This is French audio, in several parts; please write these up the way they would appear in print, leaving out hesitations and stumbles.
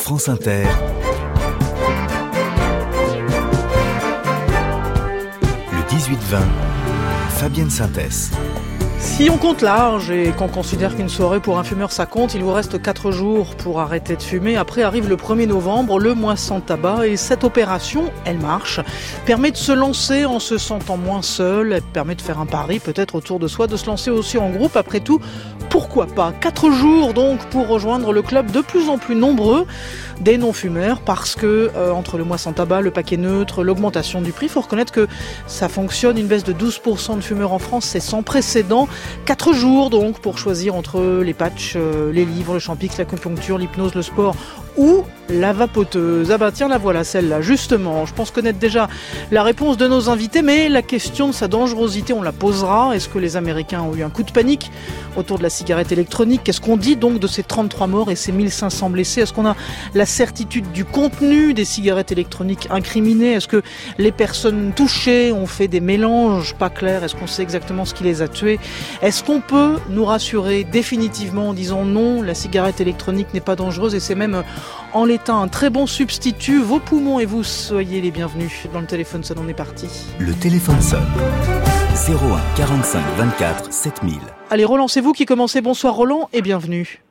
France Inter, le 18-20, Fabienne Synthès. Si on compte large et qu'on considère qu'une soirée pour un fumeur ça compte, il vous reste 4 jours pour arrêter de fumer. Après arrive le 1er novembre, le mois sans tabac, et cette opération, elle marche, permet de se lancer en se sentant moins seul, elle permet de faire un pari peut-être autour de soi, de se lancer aussi en groupe. Après tout, pourquoi pas ? 4 jours donc pour rejoindre le club de plus en plus nombreux des non-fumeurs, parce que entre le mois sans tabac, le paquet neutre, l'augmentation du prix, il faut reconnaître que ça fonctionne. Une baisse de 12% de fumeurs en France, c'est sans précédent. 4 jours donc pour choisir entre les patchs, les livres, le champix, l'acupuncture, l'hypnose, le sport ou la vapoteuse. Ah bah tiens, la voilà celle-là, justement. Je pense connaître déjà la réponse de nos invités, mais la question de sa dangerosité, on la posera. Est-ce que les Américains ont eu un coup de panique autour de la cigarette électronique ? Qu'est-ce qu'on dit donc de ces 33 morts et ces 1500 blessés ? Est-ce qu'on a la certitude du contenu des cigarettes électroniques incriminées ? Est-ce que les personnes touchées ont fait des mélanges pas clairs ? Est-ce qu'on sait exactement ce qui les a tués ? Est-ce qu'on peut nous rassurer définitivement en disant non, la cigarette électronique n'est pas dangereuse et c'est même en l'état un très bon substitut? Vos poumons et vous, soyez les bienvenus. Dans le téléphone sonne, on est parti. Le téléphone sonne. 01 45 24 7000. Allez, Roland, c'est vous qui commencez. Bonsoir Roland et bienvenue.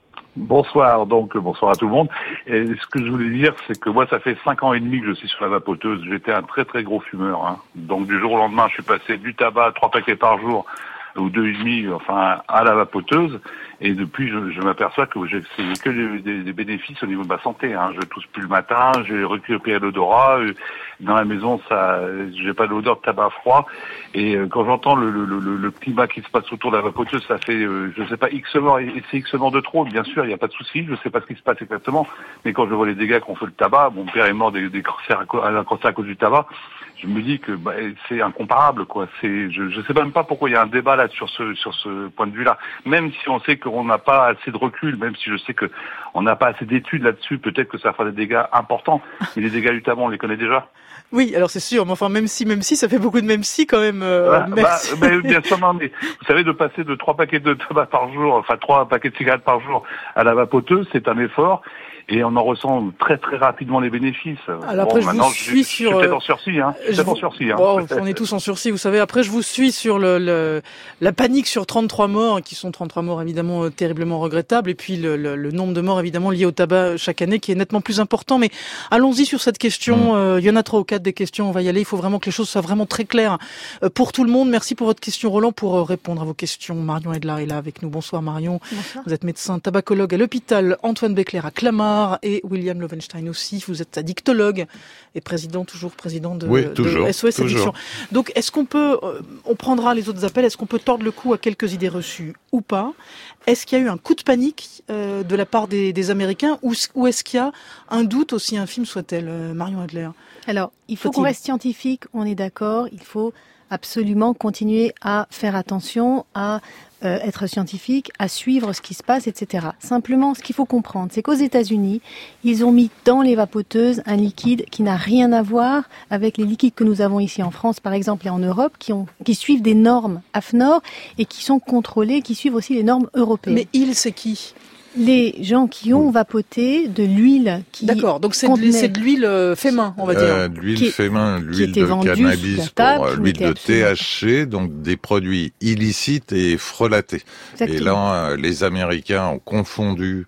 Bonsoir, bonsoir à tout le monde. Et ce que je voulais dire, c'est que moi, ça fait 5 ans et demi que je suis sur la vapoteuse. J'étais un très très gros fumeur. Donc du jour au lendemain, je suis passé du tabac, 3 paquets par jour, ou 2,5, à la vapoteuse. Et depuis, je m'aperçois que c'est que des bénéfices au niveau de ma santé. Je tousse plus le matin, j'ai récupéré l'odorat. Dans la maison, j'ai pas d'odeur de tabac froid. Et quand j'entends le climat qui se passe autour de la vapoteuse, ça fait, je sais pas, X morts, et c'est X morts de trop. Bien sûr, il n'y a pas de souci, je sais pas ce qui se passe exactement. Mais quand je vois les dégâts qu'on fait le tabac, mon père est mort des cancers un cancer à cause du tabac. Je me dis que c'est incomparable, quoi. Je sais même pas pourquoi il y a un débat là sur ce point de vue-là. Même si on sait qu'on n'a pas assez de recul, même si je sais que on n'a pas assez d'études là-dessus, peut-être que ça fera des dégâts importants. Mais les dégâts du tabac, on les connaît déjà. Oui, alors c'est sûr. Mais enfin, même si, ça fait beaucoup de même si quand même. Merci. Bien sûr, non, mais vous savez, de passer de 3 paquets de tabac par jour, 3 paquets de cigarettes par jour à la vapoteuse, c'est un effort. Et on en ressent très très rapidement les bénéfices. Alors après, je suis peut-être en sursis, on est tous en sursis, vous savez. Après, je vous suis sur la panique sur 33 morts, qui sont 33 morts évidemment terriblement regrettables, et puis le nombre de morts évidemment liés au tabac chaque année, qui est nettement plus important. Mais allons-y sur cette question. Il y en a 3 ou 4 des questions, on va y aller. Il faut vraiment que les choses soient vraiment très claires pour tout le monde. Merci pour votre question, Roland. Pour répondre à vos questions, Marion Edlar est là avec nous. Bonsoir Marion. Bonsoir. Vous êtes médecin tabacologue à l'hôpital Antoine Becler à Clamart. Et William Lovenstein aussi, vous êtes addictologue et président de SOS Addiction. Donc est-ce qu'on peut, on prendra les autres appels, est-ce qu'on peut tordre le cou à quelques idées reçues ou pas ? Est-ce qu'il y a eu un coup de panique de la part des Américains ou est-ce qu'il y a un doute, aussi infime soit-elle, Marion Adler ? Alors, il faut qu'on reste scientifique, on est d'accord, il faut absolument continuer à faire attention, à être scientifique, à suivre ce qui se passe, etc. Simplement, ce qu'il faut comprendre, c'est qu'aux États-Unis, ils ont mis dans les vapoteuses un liquide qui n'a rien à voir avec les liquides que nous avons ici en France, par exemple, et en Europe, qui suivent des normes AFNOR et qui sont contrôlés, qui suivent aussi les normes européennes. Mais c'est qui ? Les gens qui ont vapoté de l'huile qui D'accord, donc c'est de l'huile fait main, on va dire. De l'huile fait main, l'huile de cannabis pour l'huile de THC, donc des produits illicites et frelatés. Exactement. Et là, les Américains ont confondu,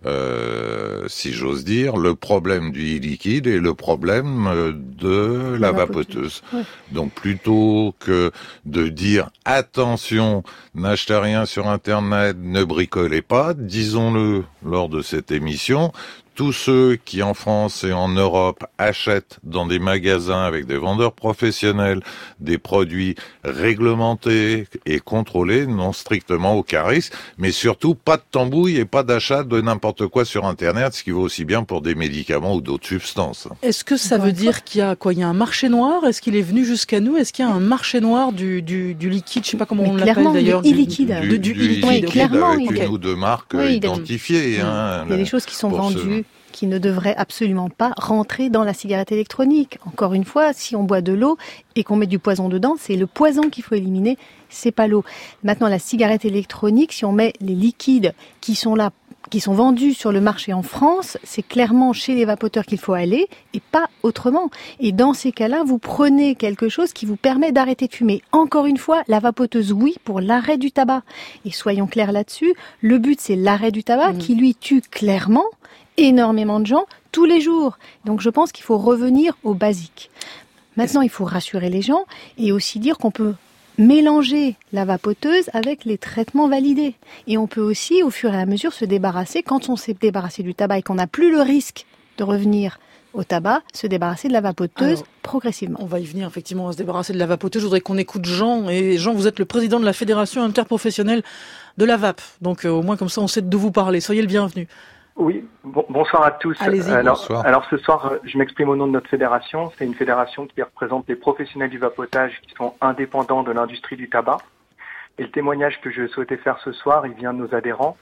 si j'ose dire, le problème du liquide et le problème de la vapoteuse. Ouais. Donc plutôt que de dire attention, n'achetez rien sur Internet, ne bricolez pas, disons-le lors de cette émission, tous ceux qui en France et en Europe achètent dans des magasins avec des vendeurs professionnels des produits réglementés et contrôlés n'ont strictement aucun risque, mais surtout pas de tambouille et pas d'achat de n'importe quoi sur Internet, ce qui vaut aussi bien pour des médicaments ou d'autres substances. Est-ce que ça veut dire qu'il y a quoi ? Il y a un marché noir ? Est-ce qu'il est venu jusqu'à nous ? Est-ce qu'il y a un marché noir du liquide ? Je sais pas comment on l'appelle d'ailleurs. Du e-liquide. Du liquide clairement, avec une ou deux marques identifiées. Il y a des choses qui sont vendues qui ne devraient absolument pas rentrer dans la cigarette électronique. Encore une fois, si on boit de l'eau et qu'on met du poison dedans, c'est le poison qu'il faut éliminer, c'est pas l'eau. Maintenant, la cigarette électronique, si on met les liquides qui sont là qui sont vendus sur le marché en France, c'est clairement chez les vapoteurs qu'il faut aller et pas autrement. Et dans ces cas-là, vous prenez quelque chose qui vous permet d'arrêter de fumer. Encore une fois, la vapoteuse, oui, pour l'arrêt du tabac. Et soyons clairs là-dessus, le but, c'est l'arrêt du tabac qui, lui, tue clairement énormément de gens tous les jours. Donc je pense qu'il faut revenir aux basiques. Maintenant, il faut rassurer les gens et aussi dire qu'on peut mélanger la vapoteuse avec les traitements validés. Et on peut aussi, au fur et à mesure, se débarrasser, quand on s'est débarrassé du tabac et qu'on n'a plus le risque de revenir au tabac, se débarrasser de la vapoteuse progressivement. On va y venir, effectivement, à se débarrasser de la vapoteuse. Je voudrais qu'on écoute Jean. Et Jean, vous êtes le président de la Fédération interprofessionnelle de la vape. Donc au moins comme ça, on sait de vous parler. Soyez le bienvenu. Oui, bonsoir à tous. Bonsoir. Alors ce soir, je m'exprime au nom de notre fédération. C'est une fédération qui représente les professionnels du vapotage qui sont indépendants de l'industrie du tabac. Et le témoignage que je souhaitais faire ce soir, il vient de nos adhérents.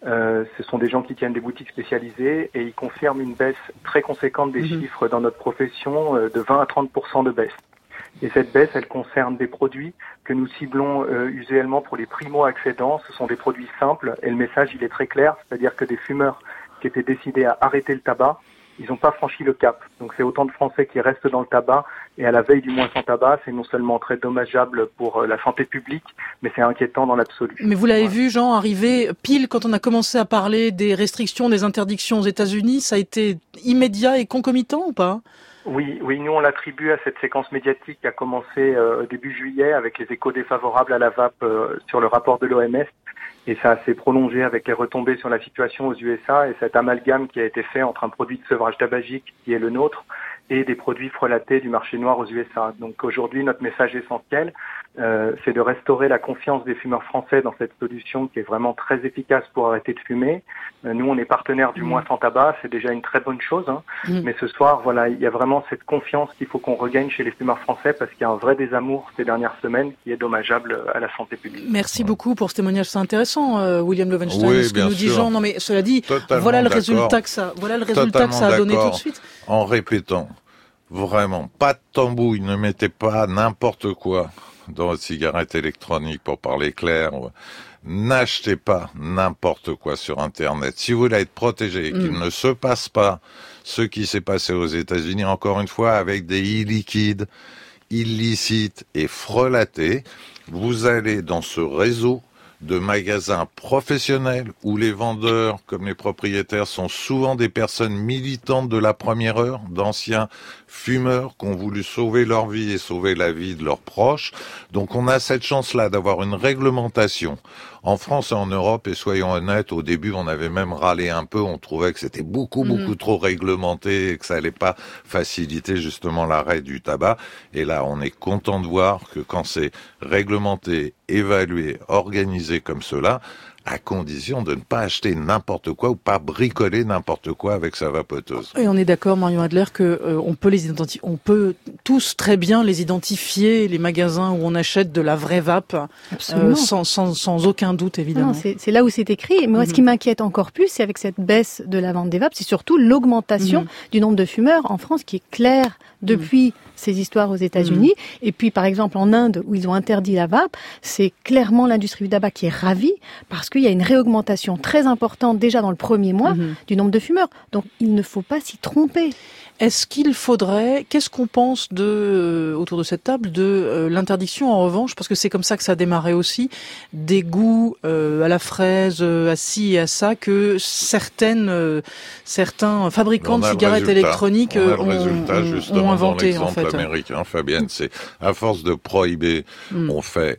Ce sont des gens qui tiennent des boutiques spécialisées et ils confirment une baisse très conséquente des chiffres dans notre profession, de 20 à 30% de baisse. Et cette baisse, elle concerne des produits que nous ciblons usuellement pour les primo-accédants. Ce sont des produits simples et le message, il est très clair, c'est-à-dire que des fumeurs qui étaient décidés à arrêter le tabac, ils n'ont pas franchi le cap. Donc c'est autant de Français qui restent dans le tabac et à la veille du mois sans tabac, c'est non seulement très dommageable pour la santé publique, mais c'est inquiétant dans l'absolu. Mais vous l'avez vu, Jean, arriver pile quand on a commencé à parler des restrictions, des interdictions aux États-Unis, ça a été immédiat et concomitant ou pas ? Oui, nous on l'attribue à cette séquence médiatique qui a commencé début juillet avec les échos défavorables à la vape sur le rapport de l'OMS. Et ça s'est prolongé avec les retombées sur la situation aux USA et cet amalgame qui a été fait entre un produit de sevrage tabagique qui est le nôtre et des produits frelatés du marché noir aux USA. Donc aujourd'hui, notre message essentiel, c'est de restaurer la confiance des fumeurs français dans cette solution qui est vraiment très efficace pour arrêter de fumer. Nous, on est partenaire du mois sans tabac, c'est déjà une très bonne chose. Mais ce soir, voilà, il y a vraiment cette confiance qu'il faut qu'on regagne chez les fumeurs français parce qu'il y a un vrai désamour ces dernières semaines qui est dommageable à la santé publique. Merci beaucoup pour ce témoignage, c'est intéressant, William Loewenstein. Oui, ce que nous dit Jean, non mais cela dit, voilà le résultat que ça a donné tout de suite. En répétant, vraiment, pas de tambouille, ne mettez pas n'importe quoi dans votre cigarette électronique pour parler clair. N'achetez pas n'importe quoi sur Internet. Si vous voulez être protégé et qu'il ne se passe pas ce qui s'est passé aux États-Unis, encore une fois, avec des e-liquides illicites et frelatés, vous allez dans ce réseau de magasins professionnels où les vendeurs, comme les propriétaires, sont souvent des personnes militantes de la première heure, d'anciens fumeurs qui ont voulu sauver leur vie et sauver la vie de leurs proches. Donc on a cette chance-là d'avoir une réglementation en France et en Europe, et soyons honnêtes, au début on avait même râlé un peu, on trouvait que c'était beaucoup trop réglementé et que ça allait pas faciliter justement l'arrêt du tabac. Et là on est content de voir que quand c'est réglementé, évalué, organisé comme cela, à condition de ne pas acheter n'importe quoi ou pas bricoler n'importe quoi avec sa vapoteuse. Et on est d'accord, Marion Adler, que on peut tous très bien les identifier, les magasins où on achète de la vraie vape, sans aucun doute évidemment. Non, c'est là où c'est écrit. Moi, ce qui m'inquiète encore plus, c'est avec cette baisse de la vente des vapes, c'est surtout l'augmentation du nombre de fumeurs en France qui est claire depuis ces histoires aux États-Unis. Et puis, par exemple, en Inde, où ils ont interdit la vape, c'est clairement l'industrie du tabac qui est ravie parce qu'il y a une réaugmentation très importante déjà dans le premier mois du nombre de fumeurs. Donc, il ne faut pas s'y tromper. Est-ce qu'il faudrait, qu'est-ce qu'on pense autour de cette table, de l'interdiction en revanche, parce que c'est comme ça que ça a démarré aussi, des goûts à la fraise, à ci et à ça, que certains fabricants de cigarettes électroniques ont inventé en fait. Américain, Fabienne, c'est à force de prohiber, on fait...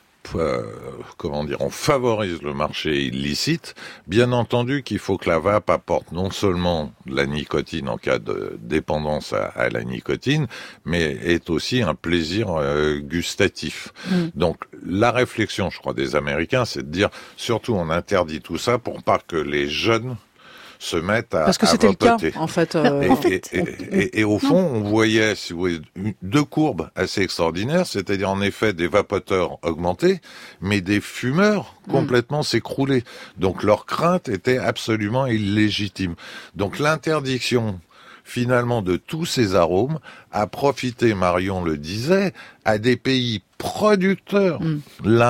on favorise le marché illicite. Bien entendu qu'il faut que la vape apporte non seulement de la nicotine en cas de dépendance à la nicotine, mais est aussi un plaisir gustatif. Donc la réflexion, je crois, des Américains, c'est de dire, surtout on interdit tout ça pour pas que les jeunes se mettent à parce que c'était vapoter. Le cas, en fait. Et au fond, on voyait, si vous voulez, deux courbes assez extraordinaires, c'est-à-dire en effet des vapoteurs augmentés, mais des fumeurs complètement s'écrouler. Donc leur crainte était absolument illégitime. Donc l'interdiction finalement de tous ces arômes a profité, Marion le disait, à des pays producteurs, l'Inde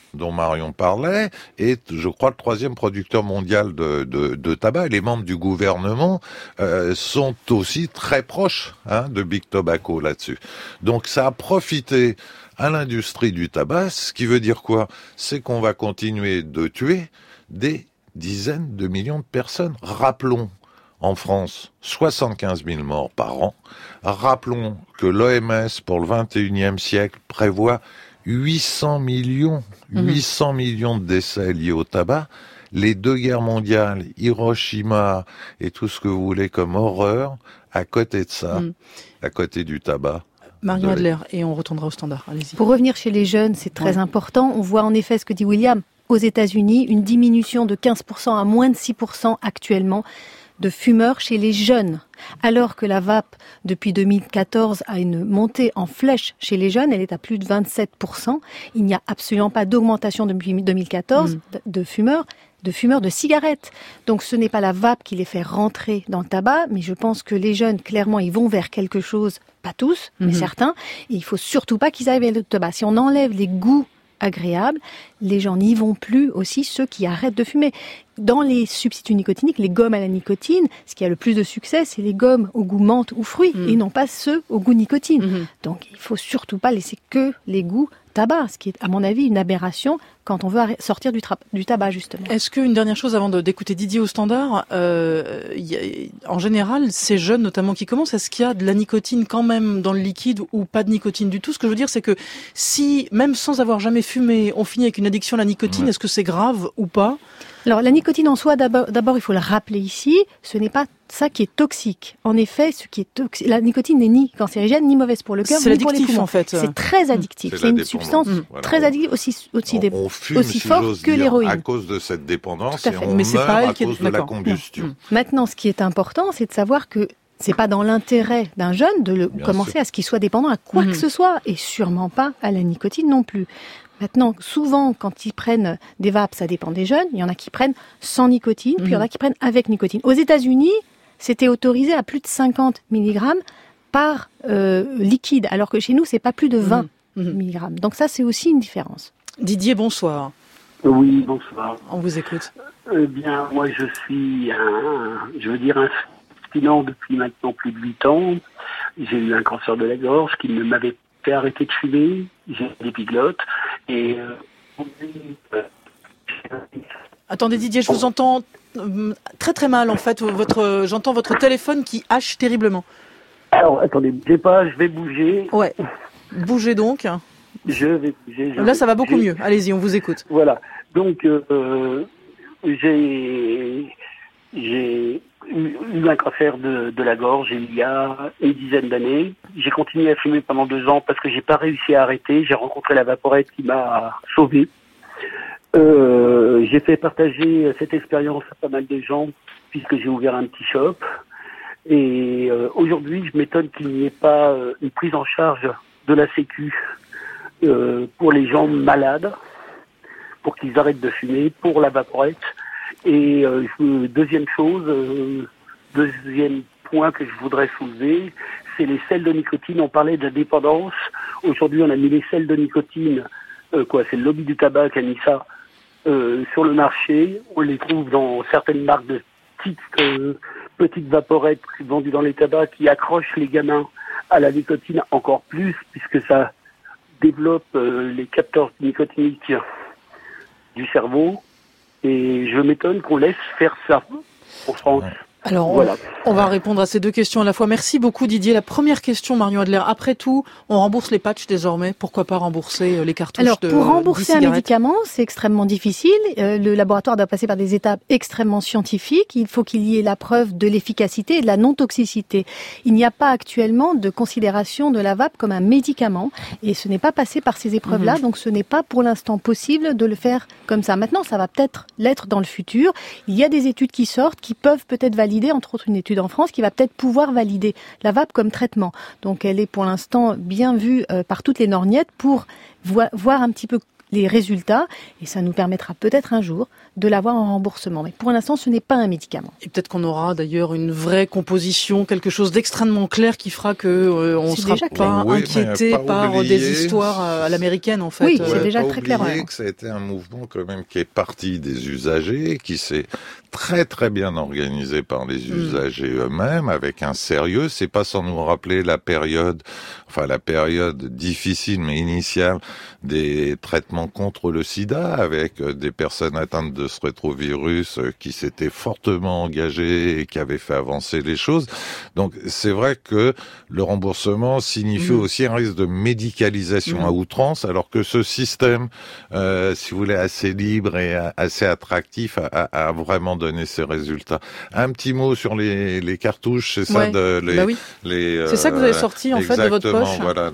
dont Marion parlait, est, je crois, le 3e producteur mondial de tabac. Et les membres du gouvernement sont aussi très proches de Big Tobacco là-dessus. Donc ça a profité à l'industrie du tabac, ce qui veut dire quoi? C'est qu'on va continuer de tuer des dizaines de millions de personnes. Rappelons, en France, 75 000 morts par an. Rappelons que l'OMS, pour le 21e siècle, prévoit 800 millions de décès liés au tabac. Les 2 guerres mondiales, Hiroshima et tout ce que vous voulez comme horreur, à côté de ça, à côté du tabac. Marion Adler, et on retournera au standard. Allez-y. Pour revenir chez les jeunes, c'est très important. On voit en effet ce que dit William. Aux États-Unis, une diminution de 15% à moins de 6% actuellement de fumeurs chez les jeunes. Alors que la vape, depuis 2014, a une montée en flèche chez les jeunes, elle est à plus de 27%. Il n'y a absolument pas d'augmentation depuis 2014 de fumeurs de cigarettes. Donc ce n'est pas la vape qui les fait rentrer dans le tabac, mais je pense que les jeunes, clairement, ils vont vers quelque chose, pas tous, mais certains, et il faut surtout pas qu'ils aillent vers le tabac. Si on enlève les goûts agréables, les gens n'y vont plus, aussi ceux qui arrêtent de fumer. Dans les substituts nicotiniques, les gommes à la nicotine, ce qui a le plus de succès, c'est les gommes au goût menthe ou fruits, et non pas ceux au goût nicotine. Donc il faut surtout pas laisser que les goûts tabac, ce qui est à mon avis une aberration quand on veut sortir du tabac justement. Est-ce qu'une dernière chose avant d'écouter Didier au standard, en général, ces jeunes notamment qui commencent, est-ce qu'il y a de la nicotine quand même dans le liquide ou pas de nicotine du tout? Ce que je veux dire, c'est que si, même sans avoir jamais fumé, on finit avec une addiction à la nicotine, est-ce que c'est grave ou pas? Alors la nicotine en soi, d'abord il faut le rappeler ici, ce n'est pas ça qui est toxique. En effet, la nicotine n'est ni cancérigène, ni mauvaise pour le cœur, ni pour les poumons. En fait. C'est très addictif. C'est une substance très addictive, aussi forte que l'héroïne. À cause de cette dépendance, et on meurt à cause de la combustion. Maintenant, ce qui est important, c'est de savoir que c'est pas dans l'intérêt d'un jeune de commencer à ce qu'il soit dépendant à quoi que ce soit, et sûrement pas à la nicotine non plus. Maintenant, souvent, quand ils prennent des vapes, ça dépend des jeunes. Il y en a qui prennent sans nicotine, puis il y en a qui prennent avec nicotine. Aux États-Unis, c'était autorisé à plus de 50 mg par liquide, alors que chez nous, c'est pas plus de 20 mg. Donc ça, c'est aussi une différence. Didier, bonsoir. Oui, bonsoir. On vous écoute. Bien, moi, je suis un abstinent depuis maintenant plus de 8 ans. J'ai eu un cancer de la gorge qui ne m'avait fait arrêter de fumer. J'ai des épiglottes et Attendez Didier, je vous entends très très mal en fait. J'entends votre téléphone qui hache terriblement. Alors attendez, bougez pas, je vais bouger. Ouais. Bougez donc. Je vais bouger. Là ça va beaucoup mieux. Allez-y, on vous écoute. Voilà. Donc j'ai eu un cancer de la gorge il y a une dizaine d'années. J'ai continué à fumer pendant 2 ans parce que j'ai pas réussi à arrêter. J'ai rencontré la vaporette qui m'a sauvé. J'ai fait partager cette expérience à pas mal de gens puisque j'ai ouvert un petit shop. Et aujourd'hui, je m'étonne qu'il n'y ait pas une prise en charge de la Sécu pour les gens malades, pour qu'ils arrêtent de fumer, pour la vaporette. Et deuxième point que je voudrais soulever, c'est les sels de nicotine. On parlait de la dépendance. Aujourd'hui, on a mis les sels de nicotine, c'est le lobby du tabac qui a mis ça sur le marché. On les trouve dans certaines marques de petites vaporettes vendues dans les tabacs qui accrochent les gamins à la nicotine encore plus, puisque ça développe les capteurs nicotiniques du cerveau. Et je m'étonne qu'on laisse faire ça en France. Alors, voilà. On va répondre à ces 2 questions à la fois. Merci beaucoup Didier. La première question, Marion Adler. Après tout, on rembourse les patchs désormais. Pourquoi pas rembourser les cartouches de pour rembourser un médicament, c'est extrêmement difficile. Le laboratoire doit passer par des étapes extrêmement scientifiques. Il faut qu'il y ait la preuve de l'efficacité et de la non-toxicité. Il n'y a pas actuellement de considération de la vape comme un médicament. Et ce n'est pas passé par ces épreuves-là. Donc ce n'est pas pour l'instant possible de le faire comme ça. Maintenant, ça va peut-être l'être dans le futur. Il y a des études qui sortent, qui peuvent peut-être valider, entre autres une étude en France qui va peut-être pouvoir valider la vape comme traitement. Donc elle est pour l'instant bien vue par toutes les lorgnettes pour voir un petit peu les résultats et ça nous permettra peut-être un jour de l'avoir en remboursement. Mais pour l'instant, ce n'est pas un médicament. Et peut-être qu'on aura d'ailleurs une vraie composition, quelque chose d'extrêmement clair qui fera que on ne sera pas inquiété par des histoires à l'américaine en fait. Oui, c'est déjà très clair. Oublier que ça a été un mouvement quand même qui est parti des usagers, qui s'est très très bien organisé par les usagers eux-mêmes, avec un sérieux. C'est pas sans nous rappeler la période difficile mais initiale des traitements contre le sida, avec des personnes atteintes de ce rétrovirus qui s'étaient fortement engagées et qui avaient fait avancer les choses. Donc c'est vrai que le remboursement signifie aussi un risque de médicalisation à outrance, alors que ce système, si vous voulez, assez libre et assez attractif, a vraiment donné ses résultats. Un petit mot sur les cartouches, c'est ça c'est ça que vous avez sorti en fait de votre poche. Voilà,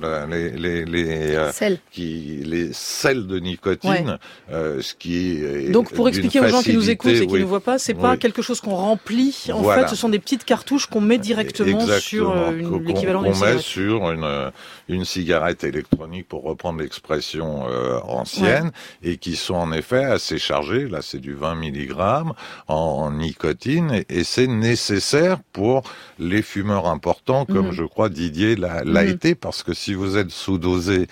les sels de nicotine, ce qui est donc pour expliquer aux gens qui nous écoutent et qui ne voient pas, c'est pas quelque chose qu'on remplit. En fait, ce sont des petites cartouches qu'on met directement sur l'équivalent d'une cigarette. Qu'on met sur une cigarette électronique, pour reprendre l'expression ancienne, et qui sont en effet assez chargées. Là, c'est du 20 mg en nicotine, et c'est nécessaire pour les fumeurs importants, comme je crois Didier l'a été, parce que si vous êtes sous-dosé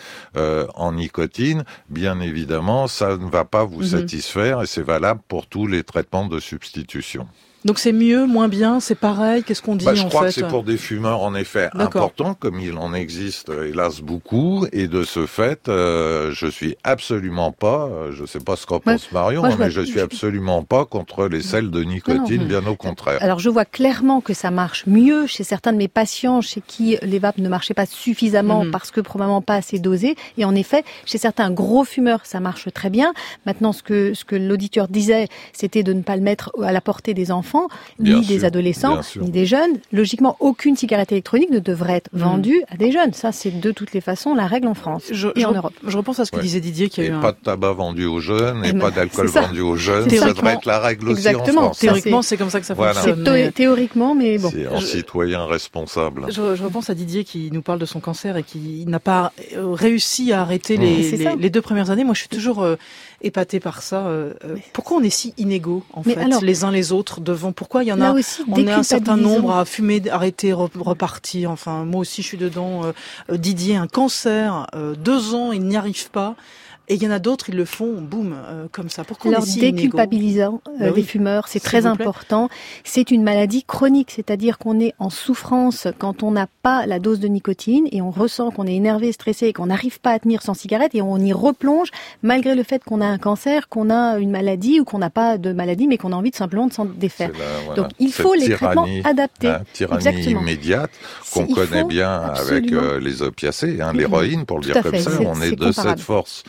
en nicotine, bien évidemment, ça ne va pas vous satisfaire, et c'est valable pour tous les traitements de substitution. Donc c'est mieux, moins bien, c'est pareil, qu'est-ce qu'on dit en fait ? Je crois que c'est pour des fumeurs en effet importants, comme il en existe hélas beaucoup, et de ce fait, je suis absolument pas, je sais pas ce qu'en pense Marion, mais je suis absolument pas contre les sels de nicotine, bien au contraire. Alors je vois clairement que ça marche mieux chez certains de mes patients chez qui les vapes ne marchaient pas suffisamment parce que probablement pas assez dosées, et en effet, chez certains gros fumeurs, ça marche très bien. Maintenant, ce que l'auditeur disait, c'était de ne pas le mettre à la portée des enfants, ni des adolescents, ni des jeunes. Logiquement, aucune cigarette électronique ne devrait être vendue à des jeunes. Ça, c'est de toutes les façons la règle en France et en Europe. Je repense à ce que disait Didier, qui a eu pas de tabac vendu aux jeunes et pas d'alcool vendu aux jeunes. Ça devrait être la règle aussi en France. Théoriquement, c'est comme ça que ça fonctionne. C'est théoriquement, mais bon. C'est un citoyen responsable. Je repense à Didier qui nous parle de son cancer et qui n'a pas réussi à arrêter les 2 premières années. Moi, je suis toujours épaté par ça. Pourquoi on est si inégaux, en fait, les uns les autres devant? Pourquoi il y en a, on est un certain nombre à fumer, arrêter, repartir. Enfin, moi aussi, je suis dedans. Didier, un cancer, 2 ans, il n'y arrive pas. Et il y en a d'autres, ils le font, boum, comme ça. Pourquoi on est si déculpabilisant les fumeurs, c'est très important. C'est une maladie chronique, c'est-à-dire qu'on est en souffrance quand on n'a pas la dose de nicotine et on ressent qu'on est énervé, stressé et qu'on n'arrive pas à tenir sans cigarette, et on y replonge malgré le fait qu'on a un cancer, qu'on a une maladie ou qu'on n'a pas de maladie, mais qu'on a envie simplement de s'en défaire. Donc il faut les traitements adaptés. Tyrannie immédiate qu'on connaît bien avec les opiacés, l'héroïne, pour le dire comme ça. On est de cette force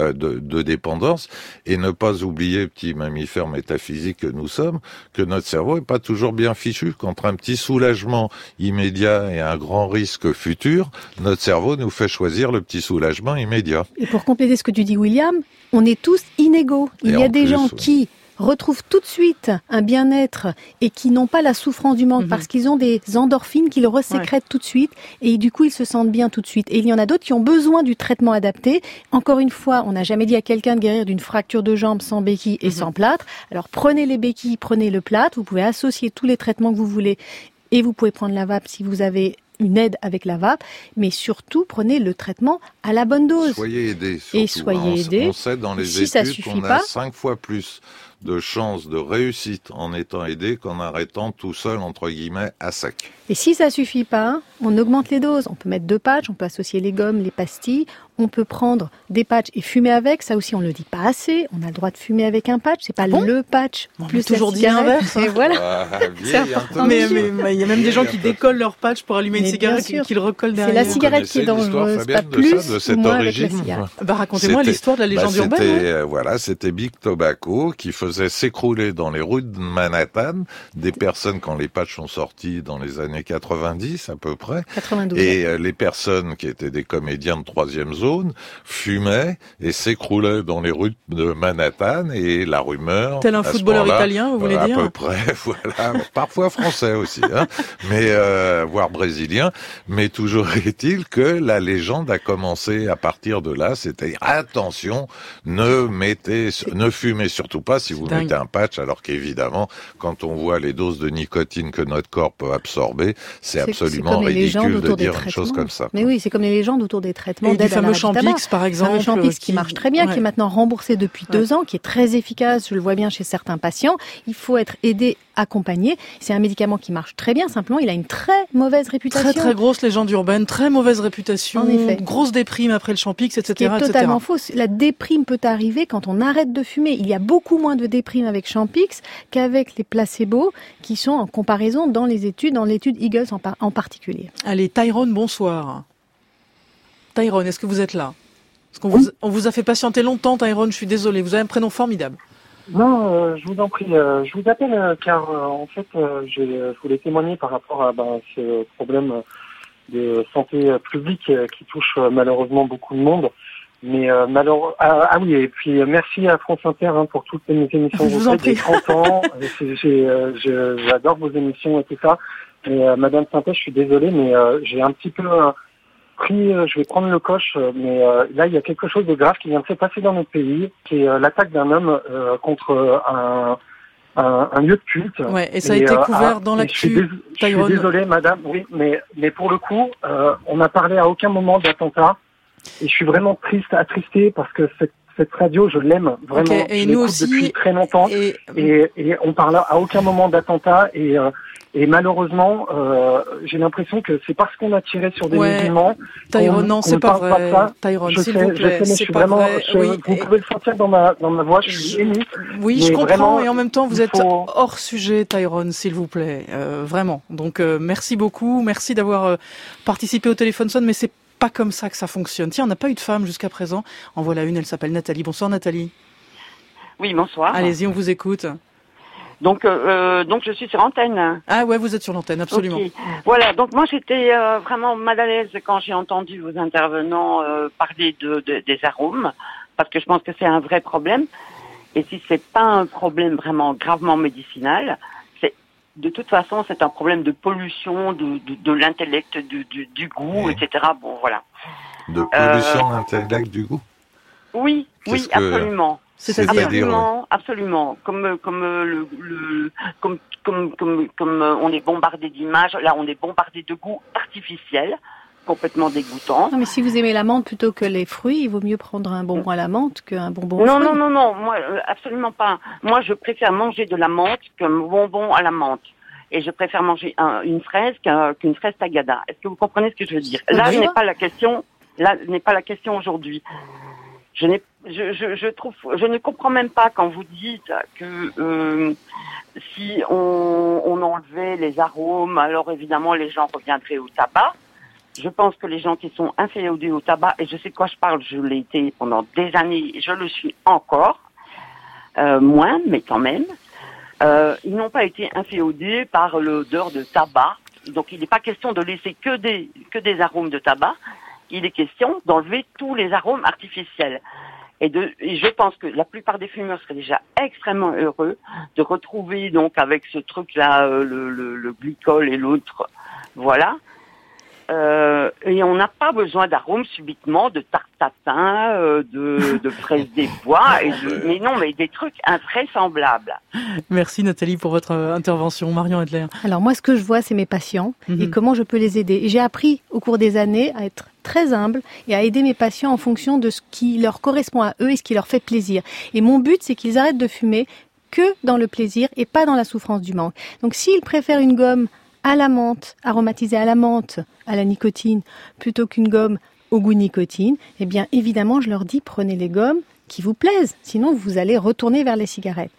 de dépendance, et ne pas oublier, petit mammifère métaphysique que nous sommes, que notre cerveau est pas toujours bien fichu. Qu'entre un petit soulagement immédiat et un grand risque futur, notre cerveau nous fait choisir le petit soulagement immédiat. Et pour compléter ce que tu dis, William, on est tous inégaux. Il y a des gens qui retrouvent tout de suite un bien-être et qui n'ont pas la souffrance du manque parce qu'ils ont des endorphines qui le resécrètent tout de suite, et du coup ils se sentent bien tout de suite. Et il y en a d'autres qui ont besoin du traitement adapté. Encore une fois, on n'a jamais dit à quelqu'un de guérir d'une fracture de jambe sans béquille et sans plâtre. Alors prenez les béquilles, prenez le plâtre, vous pouvez associer tous les traitements que vous voulez, et vous pouvez prendre la vape si vous avez une aide avec la vape, mais surtout prenez le traitement à la bonne dose. Soyez aidés. Et soyez aidés. On sait dans les études qu'on a 5 fois plus de chances de réussite en étant aidé qu'en arrêtant tout seul, entre guillemets, à sec. Et si ça suffit pas, on augmente les doses. On peut mettre 2 patchs, on peut associer les gommes, les pastilles, on peut prendre des patchs et fumer avec. Ça aussi, on le dit pas assez. On a le droit de fumer avec un patch. C'est pas le patch plus toujours dit l'inverse. Et voilà. Mais il y a même des gens qui décollent leur patch pour allumer une cigarette qui le recollent derrière. C'est la cigarette qui est dangereuse, pas plus ou moins avec la cigarette. Racontez-moi l'histoire de la légende urbaine. C'était Big Tobacco qui faisait faisait s'écrouler dans les rues de Manhattan des personnes quand les patchs sont sortis dans les années 90 à peu près. 92. Et les personnes qui étaient des comédiens de troisième zone fumaient et s'écroulaient dans les rues de Manhattan et la rumeur... Tel un footballeur italien, vous voulez dire ? À peu près, voilà. Parfois français aussi, hein. Mais voire brésilien. Mais toujours est-il que la légende a commencé à partir de là, c'est-à-dire attention, ne fumez surtout pas si vous mettez un patch, alors qu'évidemment, quand on voit les doses de nicotine que notre corps peut absorber, c'est absolument ridicule de dire une chose comme ça. Mais oui, c'est comme les légendes autour des traitements d'aide à l'arrêt du tabac. Du fameux Champix, par exemple. Le Champix qui marche très bien, qui est maintenant remboursé depuis 2 ans, qui est très efficace, je le vois bien chez certains patients. Il faut être aidé, accompagné. C'est un médicament qui marche très bien, simplement il a une très mauvaise réputation. Très très grosse légende urbaine, très mauvaise réputation, en effet. Grosse déprime après le Champix, etc. Ce qui est totalement faux. La déprime peut arriver quand on arrête de fumer. Il y a beaucoup moins de déprime avec Champix qu'avec les placebos qui sont en comparaison dans l'étude Eagles en particulier. Allez, Tyrone, bonsoir. Tyrone, est-ce que vous êtes là ? On vous a fait patienter longtemps, Tyrone, je suis désolée. Vous avez un prénom formidable. Non, je vous en prie. Je vous appelle car en fait, je voulais témoigner par rapport à ce problème de santé publique qui touche malheureusement beaucoup de monde. Mais oui, et puis merci à France Inter pour toutes les émissions. Je vous en prie. J'ai 30 ans, j'adore vos émissions et tout ça. Mais Madame Saintet, je suis désolé, mais j'ai un petit peu je vais prendre le coche, mais là il y a quelque chose de grave qui vient de se passer dans notre pays, qui est l'attaque d'un homme contre un lieu de culte. Ouais, et ça a été couvert dans l'actu. Je suis désolé, madame, oui, mais pour le coup, on n'a parlé à aucun moment d'attentat, et je suis vraiment attristé parce que cette radio, je l'aime vraiment. Okay, et nous aussi depuis très longtemps, et on parle à aucun moment d'attentat, et malheureusement, j'ai l'impression que c'est parce qu'on a tiré sur des musulmans. Tyrone, non, c'est pas vrai. Tyrone, s'il vous plaît, c'est pas vrai. Vous pouvez le sentir dans ma voix, je suis ému. Oui, je comprends, et en même temps, vous êtes hors sujet, Tyrone, s'il vous plaît, vraiment. Donc, merci beaucoup, merci d'avoir participé au Téléphone Sonne, mais c'est pas comme ça que ça fonctionne. Tiens, on n'a pas eu de femme jusqu'à présent. En voilà une, elle s'appelle Nathalie. Bonsoir, Nathalie. Oui, bonsoir. Allez-y, on vous écoute. Donc je suis sur l'antenne. Ah ouais, vous êtes sur l'antenne, absolument. Okay. Voilà, donc moi j'étais vraiment mal à l'aise quand j'ai entendu vos intervenants parler des arômes, parce que je pense que c'est un vrai problème. Et si c'est pas un problème vraiment gravement médicinal, de toute façon c'est un problème de pollution, de l'intellect, du goût, etc. Bon, voilà. De pollution, l'intellect, du goût. Oui, absolument. C'est-à-dire absolument. Comme on est bombardé d'images, là on est bombardé de goûts artificiels, complètement dégoûtants. Non, mais si vous aimez la menthe plutôt que les fruits, il vaut mieux prendre un bonbon à la menthe qu'un bonbon aux fruits. Non, moi absolument pas. Moi je préfère manger de la menthe qu'un bonbon à la menthe. Et je préfère manger une fraise qu'une fraise tagada. Est-ce que vous comprenez ce que je veux dire ? Là n'est pas la question. Là n'est pas la question aujourd'hui. Je ne comprends même pas quand vous dites que si on enlevait les arômes, alors évidemment les gens reviendraient au tabac. Je pense que les gens qui sont inféodés au tabac, et je sais de quoi je parle, je l'ai été pendant des années, je le suis encore, moins, mais quand même, ils n'ont pas été inféodés par l'odeur de tabac. Donc il n'est pas question de laisser que des arômes de tabac. Il est question d'enlever tous les arômes artificiels. Et je pense que la plupart des fumeurs seraient déjà extrêmement heureux de retrouver donc avec ce truc-là le glycol et l'autre, voilà. Et on n'a pas besoin d'arômes subitement, de tarte tatin, de fraises des bois, mais des trucs invraisemblables. Merci Nathalie pour votre intervention. Marion Adler. Alors moi, ce que je vois, c'est mes patients et comment je peux les aider. Et j'ai appris au cours des années à être très humble et à aider mes patients en fonction de ce qui leur correspond à eux et ce qui leur fait plaisir. Et mon but, c'est qu'ils arrêtent de fumer que dans le plaisir et pas dans la souffrance du manque. Donc s'ils préfèrent une gomme à la menthe, aromatisée à la menthe, à la nicotine, plutôt qu'une gomme au goût nicotine, eh bien évidemment je leur dis prenez les gommes qui vous plaisent, sinon vous allez retourner vers les cigarettes.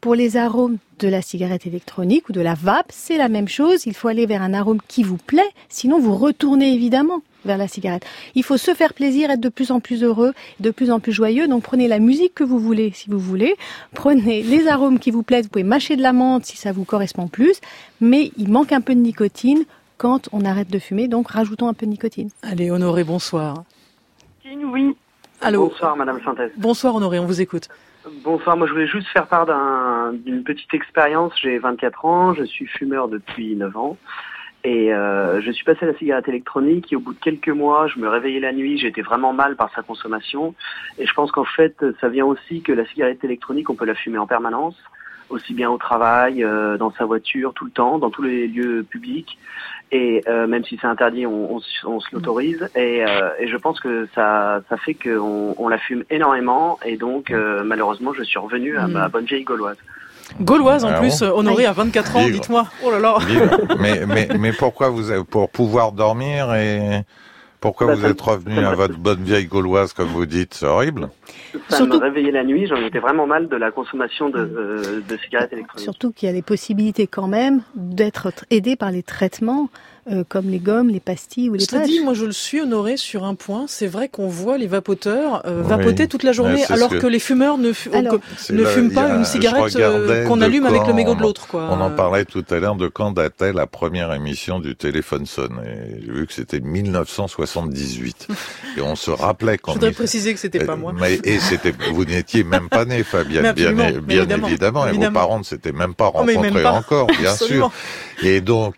Pour les arômes de la cigarette électronique ou de la vape, c'est la même chose. Il faut aller vers un arôme qui vous plaît, sinon vous retournez évidemment vers la cigarette. Il faut se faire plaisir, être de plus en plus heureux, de plus en plus joyeux. Donc prenez la musique que vous voulez si vous voulez. Prenez les arômes qui vous plaisent. Vous pouvez mâcher de la menthe si ça vous correspond plus. Mais il manque un peu de nicotine quand on arrête de fumer. Donc rajoutons un peu de nicotine. Allez, Honoré, bonsoir. Oui. Allô. Bonsoir Madame Synthèse. Bonsoir Honoré, on vous écoute. Bonsoir, moi je voulais juste faire part d'une petite expérience. J'ai 24 ans, je suis fumeur depuis 9 ans et je suis passé à la cigarette électronique et au bout de quelques mois, je me réveillais la nuit, j'étais vraiment mal par sa consommation et je pense qu'en fait, ça vient aussi que la cigarette électronique, on peut la fumer en permanence, aussi bien au travail, dans sa voiture, tout le temps, dans tous les lieux publics. Et même si c'est interdit, on se l'autorise. Et je pense que ça fait qu'on la fume énormément. Et donc, malheureusement, je suis revenu à ma bonne vieille gauloise. Gauloise en plus, Honoré à 24 ans, dites-moi. Oh là là. Mais pourquoi pour pouvoir dormir et pourquoi vous êtes revenu à votre bonne vieille gauloise comme vous dites, c'est horrible. Ça me réveillait la nuit, j'en étais vraiment mal de la consommation de cigarettes électroniques. Surtout qu'il y a des possibilités quand même d'être aidé par les traitements comme les gommes, les pastilles ou les patchs. Dit, moi je le suis, Honoré, sur un point, c'est vrai qu'on voit les vapoteurs vapoter toute la journée alors que les fumeurs ne fument pas une cigarette qu'on allume avec le mégot de l'autre. On en parlait tout à l'heure de quand datait la première émission du téléphone sonne. Et j'ai vu que c'était 1978. Et on se rappelait quand... Je voudrais préciser que c'était pas moi. Vous n'étiez même pas né, Fabienne, bien évidemment. Et vos parents ne s'étaient même pas rencontrés encore, bien sûr. Et donc,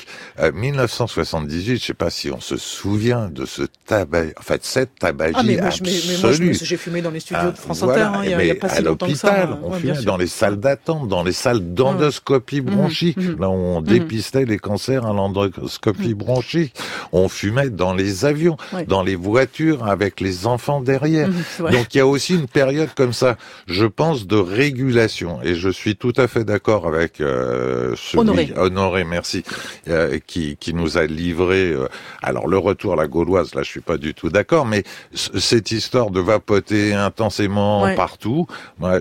1978, je sais pas si on se souvient de ce tabac, en fait, cette tabagie absolue. Moi, j'ai fumé dans les studios de France Inter, il y a pas si longtemps que ça. À l'hôpital, on fumait dans les salles d'attente, dans les salles d'endoscopie bronchique. Là, on dépistait les cancers à l'endoscopie bronchique. On fumait dans les avions, dans les voitures avec les enfants derrière. Donc, il y a aussi une période comme ça, je pense, de régulation. Et je suis tout à fait d'accord avec Honoré, merci, qui nous a livré. Alors le retour à la gauloise, là, je suis pas du tout d'accord, mais cette histoire de vapoter intensément partout, moi,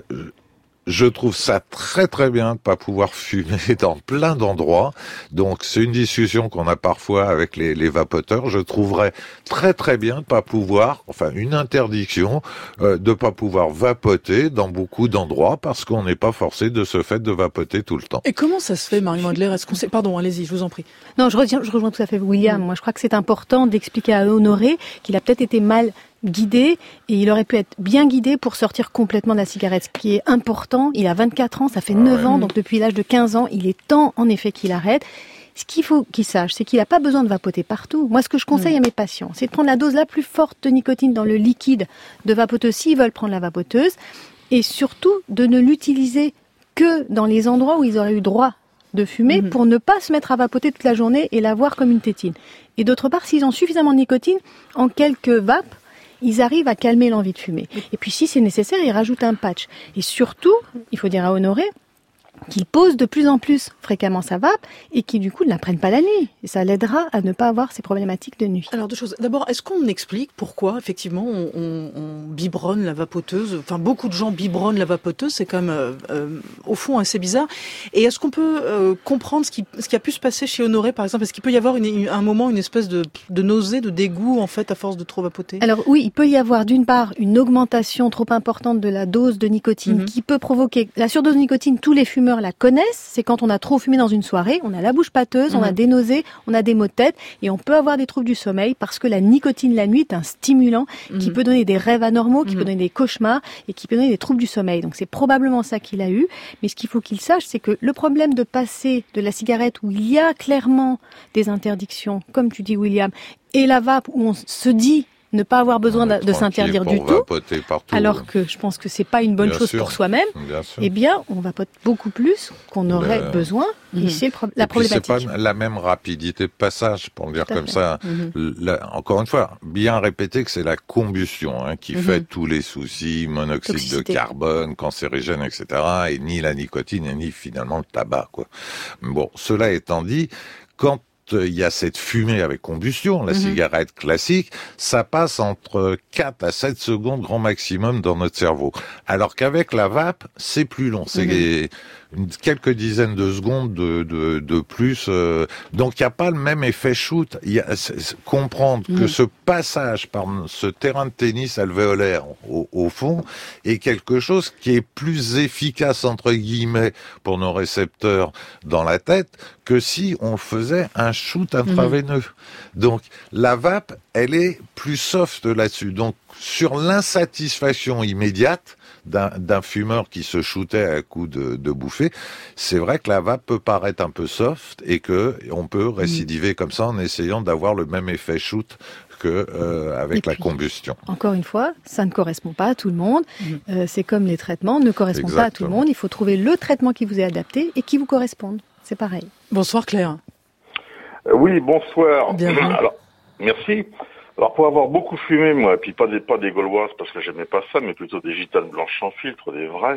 je trouve ça très très bien de pas pouvoir fumer dans plein d'endroits. Donc c'est une discussion qu'on a parfois avec les vapoteurs. Je trouverais très très bien de pas pouvoir, enfin une interdiction de pas pouvoir vapoter dans beaucoup d'endroits parce qu'on n'est pas forcé de ce fait de vapoter tout le temps. Et comment ça se fait, Marie-Madeleine? Est-ce qu'on sait... Pardon, allez-y, je vous en prie. Non, je rejoins tout à fait William. Moi, je crois que c'est important d'expliquer à Honoré qu'il a peut-être été mal guidé et il aurait pu être bien guidé pour sortir complètement de la cigarette. Ce qui est important, il a 24 ans, ça fait 9 ans, donc depuis l'âge de 15 ans, il est temps en effet qu'il arrête. Ce qu'il faut qu'il sache, c'est qu'il n'a pas besoin de vapoter partout. Moi, ce que je conseille à mes patients, c'est de prendre la dose la plus forte de nicotine dans le liquide de vapoteuse s'ils veulent prendre la vapoteuse et surtout de ne l'utiliser que dans les endroits où ils auraient eu droit de fumer pour ne pas se mettre à vapoter toute la journée et la voir comme une tétine. Et d'autre part, s'ils ont suffisamment de nicotine, en quelques vapes, ils arrivent à calmer l'envie de fumer. Et puis si c'est nécessaire, ils rajoutent un patch. Et surtout, il faut dire à Honoré qu'il pose de plus en plus fréquemment sa vape et qui du coup ne la prenne pas la nuit. Et ça l'aidera à ne pas avoir ces problématiques de nuit. Alors deux choses. D'abord, est-ce qu'on explique pourquoi effectivement on biberonne la vapoteuse? Enfin, beaucoup de gens biberonnent la vapoteuse, c'est quand même au fond assez bizarre. Et est-ce qu'on peut comprendre ce qui a pu se passer chez Honoré par exemple? Est-ce qu'il peut y avoir un moment une espèce de nausée, de dégoût en fait à force de trop vapoter? Alors oui, il peut y avoir d'une part une augmentation trop importante de la dose de nicotine qui peut provoquer la surdose de nicotine. Tous les fumeurs la connaissent, c'est quand on a trop fumé dans une soirée, on a la bouche pâteuse, on a des nausées, on a des maux de tête et on peut avoir des troubles du sommeil parce que la nicotine la nuit est un stimulant qui peut donner des rêves anormaux, qui peut donner des cauchemars et qui peut donner des troubles du sommeil. Donc c'est probablement ça qu'il a eu, mais ce qu'il faut qu'il sache, c'est que le problème de passer de la cigarette où il y a clairement des interdictions, comme tu dis William, et la vape où on se dit ne pas avoir besoin de s'interdire du tout, alors que je pense que c'est pas une bonne chose pour soi-même, eh bien, on vapote beaucoup plus qu'on aurait besoin, et c'est la problématique. C'est pas la même rapidité de passage, pour le dire comme ça. Encore une fois, bien répéter que c'est la combustion qui fait tous les soucis, monoxyde de carbone, cancérigène, etc., et ni la nicotine, et ni finalement le tabac, quoi. Bon, cela étant dit, quand il y a cette fumée avec combustion, la cigarette classique, ça passe entre 4 à 7 secondes grand maximum dans notre cerveau. Alors qu'avec la vape, c'est plus long. C'est quelques dizaines de secondes de plus. Donc il n'y a pas le même effet shoot. Comprendre que ce passage par ce terrain de tennis alvéolaire au fond est quelque chose qui est plus efficace entre guillemets pour nos récepteurs dans la tête que si on faisait un shoot intraveineux. Donc la vape, elle est plus soft là-dessus. Donc sur l'insatisfaction immédiate d'un fumeur qui se shootait à coups de bouffée, c'est vrai que la vape peut paraître un peu soft et que on peut récidiver comme ça en essayant d'avoir le même effet shoot avec la combustion. Encore une fois, ça ne correspond pas à tout le monde. C'est comme les traitements ne correspondent pas à tout le monde. Il faut trouver le traitement qui vous est adapté et qui vous corresponde. C'est pareil. Bonsoir Claire. Oui, bonsoir. Bienvenue. Alors, merci. Alors pour avoir beaucoup fumé, moi, et puis pas des Gauloises parce que j'aimais pas ça, mais plutôt des gitanes blanches sans filtre, des vraies.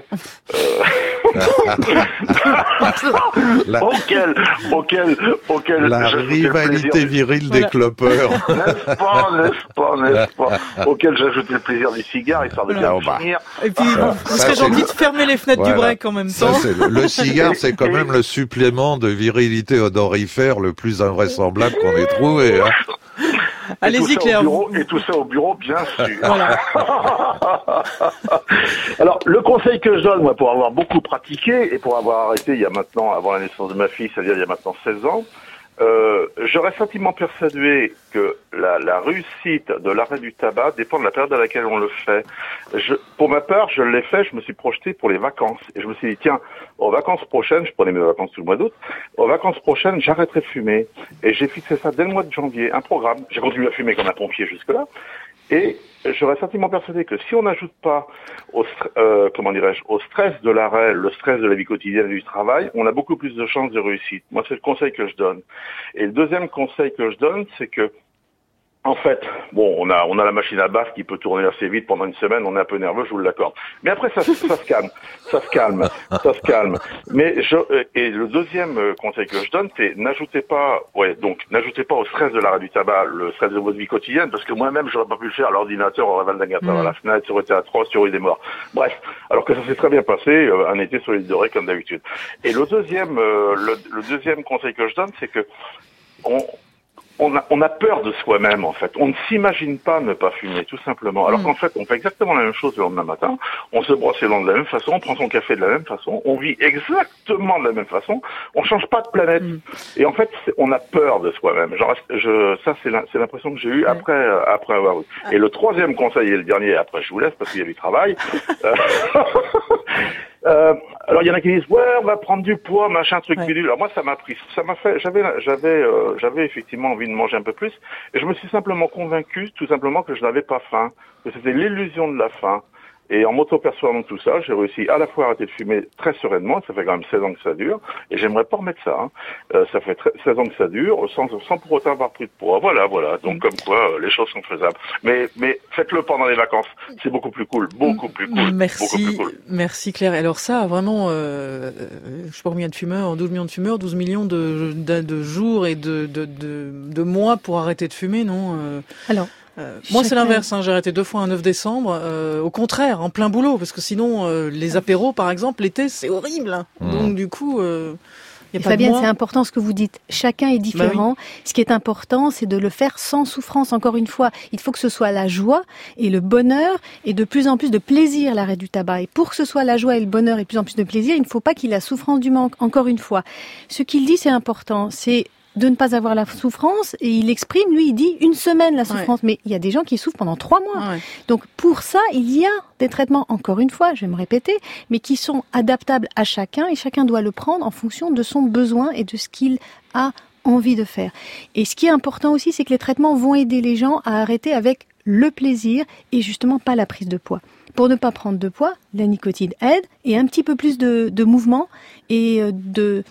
auquel la rivalité virile des clopeurs. N'est-ce pas. Auquel j'ajoutais le plaisir des cigares, histoire de bien finir. Et puis, vous serez gentil de fermer les fenêtres du break en même temps. Le cigare, c'est quand même le supplément de virilité odorifère le plus invraisemblable qu'on ait trouvé, hein. Allez-y Claire. Et tout ça au bureau, bien sûr. Voilà. Alors, le conseil que je donne, moi, pour avoir beaucoup pratiqué et pour avoir arrêté il y a maintenant, avant la naissance de ma fille, c'est-à-dire il y a maintenant 16 ans, je reste intimement persuadé que la réussite de l'arrêt du tabac dépend de la période à laquelle on le fait. Pour ma part, je l'ai fait, je me suis projeté pour les vacances. Et je me suis dit, tiens, aux vacances prochaines, je prenais mes vacances tout le mois d'août, aux vacances prochaines, j'arrêterai de fumer. Et j'ai fixé ça dès le mois de janvier, un programme. J'ai continué à fumer comme un pompier jusque-là. Et je reste intimement persuadé que si on n'ajoute pas au stress de l'arrêt, le stress de la vie quotidienne et du travail, on a beaucoup plus de chances de réussite. Moi, c'est le conseil que je donne. Et le deuxième conseil que je donne, c'est que, en fait, bon, on a la machine à baffe qui peut tourner assez vite pendant une semaine, on est un peu nerveux, je vous l'accorde. Mais après, ça se calme. Mais et le deuxième conseil que je donne, c'est n'ajoutez pas au stress de l'arrêt du tabac, le stress de votre vie quotidienne, parce que moi-même, j'aurais pas pu le faire à l'ordinateur, au réveil d'un gâteau à la fenêtre, ça aurait été atroce, il y aurait eu des morts. Bref. Alors que ça s'est très bien passé, un été sur l'île de Ré, comme d'habitude. Et le deuxième conseil que je donne, c'est que on a peur de soi-même, en fait. On ne s'imagine pas ne pas fumer, tout simplement. Alors qu'en fait, on fait exactement la même chose le lendemain matin. On se brosse les dents de la même façon, on prend son café de la même façon, on vit exactement de la même façon, on change pas de planète. Et en fait, on a peur de soi-même. Ça, c'est l'impression que j'ai eue après avoir eu. Et le troisième conseil et le dernier, après je vous laisse parce qu'il y a du travail. Alors il y en a qui disent ouais, on va prendre du poids, machin, truc bidule. Alors moi ça m'a fait, j'avais effectivement envie de manger un peu plus, et je me suis simplement convaincu, tout simplement, que je n'avais pas faim, que c'était l'illusion de la faim. Et en m'auto-persuadant de tout ça, j'ai réussi à la fois à arrêter de fumer très sereinement, ça fait quand même 16 ans que ça dure, et j'aimerais pas remettre ça. Ça fait 16 ans que ça dure, sans pour autant avoir pris de poids. Voilà. Donc comme quoi, les choses sont faisables. Mais faites-le pendant les vacances, c'est beaucoup plus cool. Merci Claire. Alors ça, vraiment, je sais pas combien de fumeurs, 12 millions de fumeurs, 12 millions de jours et de mois pour arrêter de fumer, non Alors. Moi, c'est l'inverse. J'ai arrêté 2 fois un 9 décembre. Au contraire, en plein boulot, parce que sinon, les apéros, par exemple, l'été, c'est horrible. Donc, du coup, Fabienne, c'est important ce que vous dites. Chacun est différent. Ce qui est important, c'est de le faire sans souffrance. Encore une fois, il faut que ce soit la joie et le bonheur et de plus en plus de plaisir, l'arrêt du tabac. Et pour que ce soit la joie et le bonheur et de plus en plus de plaisir, il ne faut pas qu'il y ait la souffrance du manque. Encore une fois, ce qu'il dit, c'est important. C'est de ne pas avoir la souffrance, et il exprime, lui, il dit 1 semaine la souffrance, mais il y a des gens qui souffrent pendant 3 mois. Donc pour ça, il y a des traitements, encore une fois, je vais me répéter, mais qui sont adaptables à chacun, et chacun doit le prendre en fonction de son besoin et de ce qu'il a envie de faire. Et ce qui est important aussi, c'est que les traitements vont aider les gens à arrêter avec le plaisir et justement pas la prise de poids. Pour ne pas prendre de poids, la nicotine aide, et un petit peu plus de mouvement et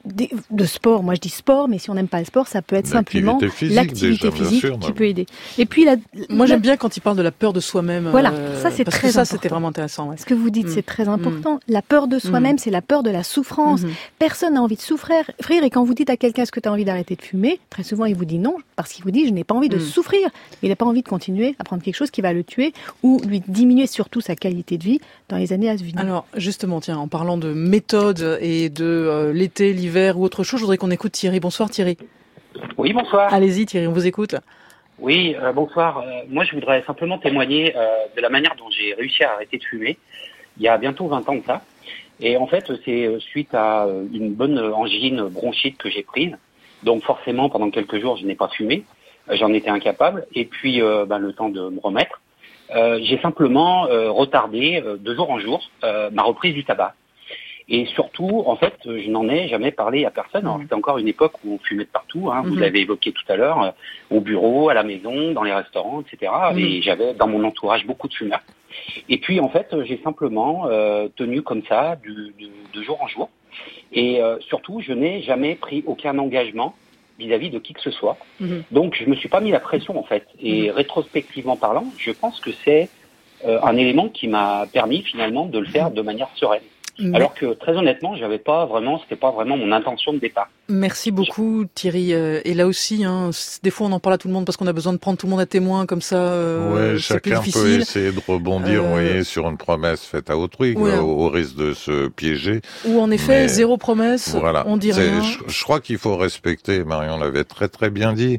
de sport. Moi, je dis sport, mais si on n'aime pas le sport, ça peut être simplement l'activité physique qui peut aider. Et puis, moi, j'aime bien quand il parle de la peur de soi-même. Voilà, ça c'est très important. Ça, c'était vraiment intéressant. Ouais. Ce que vous dites, c'est très important. La peur de soi-même, c'est la peur de la souffrance. Personne n'a envie de souffrir. Et quand vous dites à quelqu'un, est-ce que tu as envie d'arrêter de fumer, très souvent, il vous dit non, parce qu'il vous dit, je n'ai pas envie de souffrir. Il n'a pas envie de continuer à prendre quelque chose qui va le tuer ou lui diminuer surtout sa qualité de vie dans les années à venir. Alors, justement, tiens, en parlant de méthode et de l'été, l'hiver ou autre chose, je voudrais qu'on écoute Thierry. Bonsoir Thierry. Oui, bonsoir. Allez-y Thierry, on vous écoute. Oui, bonsoir. Moi, je voudrais simplement témoigner de la manière dont j'ai réussi à arrêter de fumer il y a bientôt 20 ans de ça. Et en fait, c'est suite à une bonne angine bronchite que j'ai prise. Donc forcément, pendant quelques jours, je n'ai pas fumé. J'en étais incapable. Et puis, le temps de me remettre, j'ai simplement retardé de jour en jour ma reprise du tabac. Et surtout, en fait, je n'en ai jamais parlé à personne. Alors, c'était encore une époque où on fumait de partout. Vous l'avez évoqué tout à l'heure, au bureau, à la maison, dans les restaurants, etc. Et j'avais dans mon entourage beaucoup de fumeurs. Et puis, en fait, j'ai simplement tenu comme ça de jour en jour. Et surtout, je n'ai jamais pris aucun engagement vis-à-vis de qui que ce soit. Donc, je me suis pas mis la pression, en fait. Et rétrospectivement parlant, je pense que c'est un élément qui m'a permis, finalement, de le faire de manière sereine. Alors que très honnêtement, c'était pas vraiment mon intention de départ. Merci beaucoup Thierry. Et là aussi, des fois on en parle à tout le monde parce qu'on a besoin de prendre tout le monde à témoin comme ça. Chacun peut essayer de rebondir, sur une promesse faite à autrui, au risque de se piéger. Ou en effet, zéro promesse, on dit rien. Je crois qu'il faut respecter, Marion l'avait très très bien dit,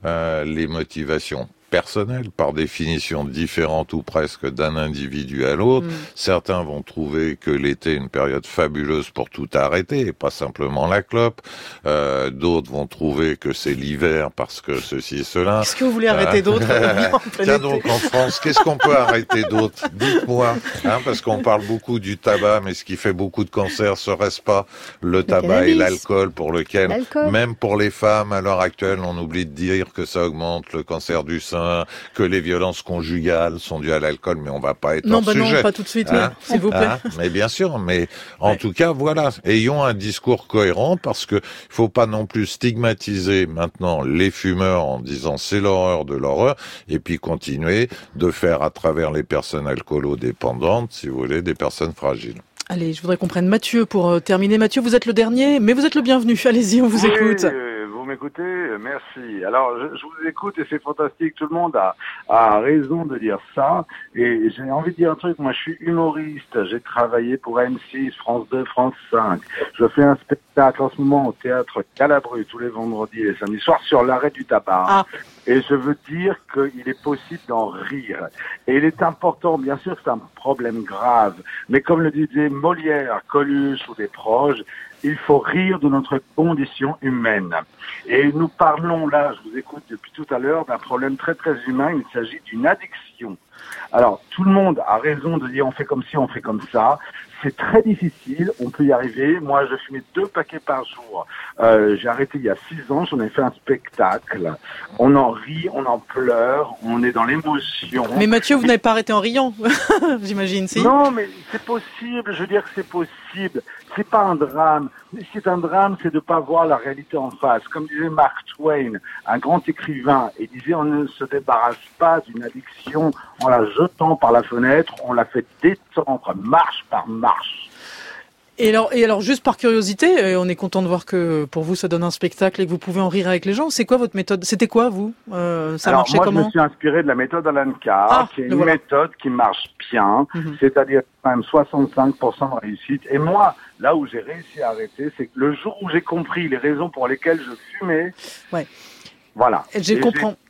les motivations personnelles, par définition différentes ou presque d'un individu à l'autre. Certains vont trouver que l'été est une période fabuleuse pour tout arrêter, et pas simplement la clope. D'autres vont trouver que c'est l'hiver parce que ceci et cela. Qu'est-ce que vous voulez arrêter d'autre? Tiens donc, en France, qu'est-ce qu'on peut arrêter d'autre? Dites-moi, parce qu'on parle beaucoup du tabac, mais ce qui fait beaucoup de cancers, serait-ce pas le tabac et l'alcool, pour lequel, même pour les femmes, à l'heure actuelle, on oublie de dire que ça augmente le cancer du sein, que les violences conjugales sont dues à l'alcool, mais on va pas être hors sujet. Non, pas tout de suite, s'il vous plaît. Mais bien sûr, mais en tout cas, voilà, ayons un discours cohérent, parce que il faut pas non plus stigmatiser maintenant les fumeurs en disant c'est l'horreur de l'horreur, et puis continuer de faire à travers les personnes alcoolo-dépendantes, si vous voulez, des personnes fragiles. Allez, je voudrais qu'on prenne Mathieu pour terminer. Mathieu, vous êtes le dernier, mais vous êtes le bienvenu. Allez-y, on vous écoute. Vous m'écoutez? Merci. Alors, je vous écoute et c'est fantastique. Tout le monde a raison de dire ça. Et j'ai envie de dire un truc. Moi, je suis humoriste. J'ai travaillé pour M6, France 2, France 5. Je fais un spectacle en ce moment au théâtre Calabru tous les vendredis et samedis soirs sur l'arrêt du tabac. Et je veux dire qu'il est possible d'en rire. Et il est important, bien sûr, que c'est un problème grave. Mais comme le disait Molière, Coluche ou des proches, il faut rire de notre condition humaine. Et nous parlons là, je vous écoute depuis tout à l'heure, d'un problème très très humain. Il s'agit d'une addiction. Alors, tout le monde a raison de dire on fait comme ci, on fait comme ça. C'est très difficile, on peut y arriver. Moi, je fumais 2 paquets par jour. J'ai arrêté il y a 6 ans, j'en ai fait un spectacle. On en rit, on en pleure, on est dans l'émotion. Mais Mathieu, vous n'avez pas arrêté en riant, j'imagine, si? Non, mais c'est possible, je veux dire que c'est possible. C'est pas un drame. C'est un drame, c'est de pas voir la réalité en face. Comme disait Mark Twain, un grand écrivain, il disait on ne se débarrasse pas d'une addiction en la jetant par la fenêtre, on la fait détendre marche par marche. Et alors, juste par curiosité, on est content de voir que pour vous ça donne un spectacle et que vous pouvez en rire avec les gens. C'est quoi votre méthode? C'était quoi, vous? Ça marchait comment? Moi, je me suis inspiré de la méthode Alan Carr, qui est une méthode qui marche bien, c'est-à-dire quand même 65% de réussite. Et moi, là où j'ai réussi à arrêter, c'est que le jour où j'ai compris les raisons pour lesquelles je fumais, voilà. Et j'ai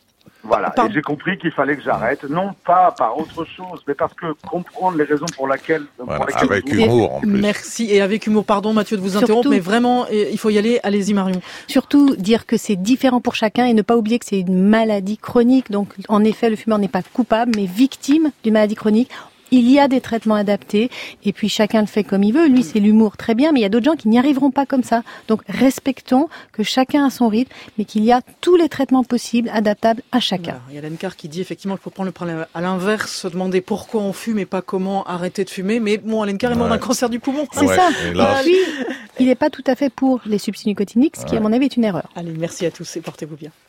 j'ai compris qu'il fallait que j'arrête, non pas par autre chose, mais parce que comprendre les raisons pour lesquelles... avec humour, en plus. Merci, et avec humour, pardon Mathieu de vous interrompre, mais vraiment, il faut y aller, allez-y Marion. Surtout dire que c'est différent pour chacun et ne pas oublier que c'est une maladie chronique, donc en effet le fumeur n'est pas coupable, mais victime d'une maladie chronique. Il y a des traitements adaptés et puis chacun le fait comme il veut. Lui, c'est l'humour, très bien, mais il y a d'autres gens qui n'y arriveront pas comme ça. Donc, respectons que chacun a son rythme, mais qu'il y a tous les traitements possibles, adaptables à chacun. Voilà. Il y a Alan Carr qui dit effectivement qu'il faut prendre le problème à l'inverse, se demander pourquoi on fume et pas comment arrêter de fumer. Mais bon, Alan Carr est mort d'un cancer du poumon. C'est ça. il n'est pas tout à fait pour les substituts nicotiniques, ce qui, à mon avis, est une erreur. Allez, merci à tous et portez-vous bien.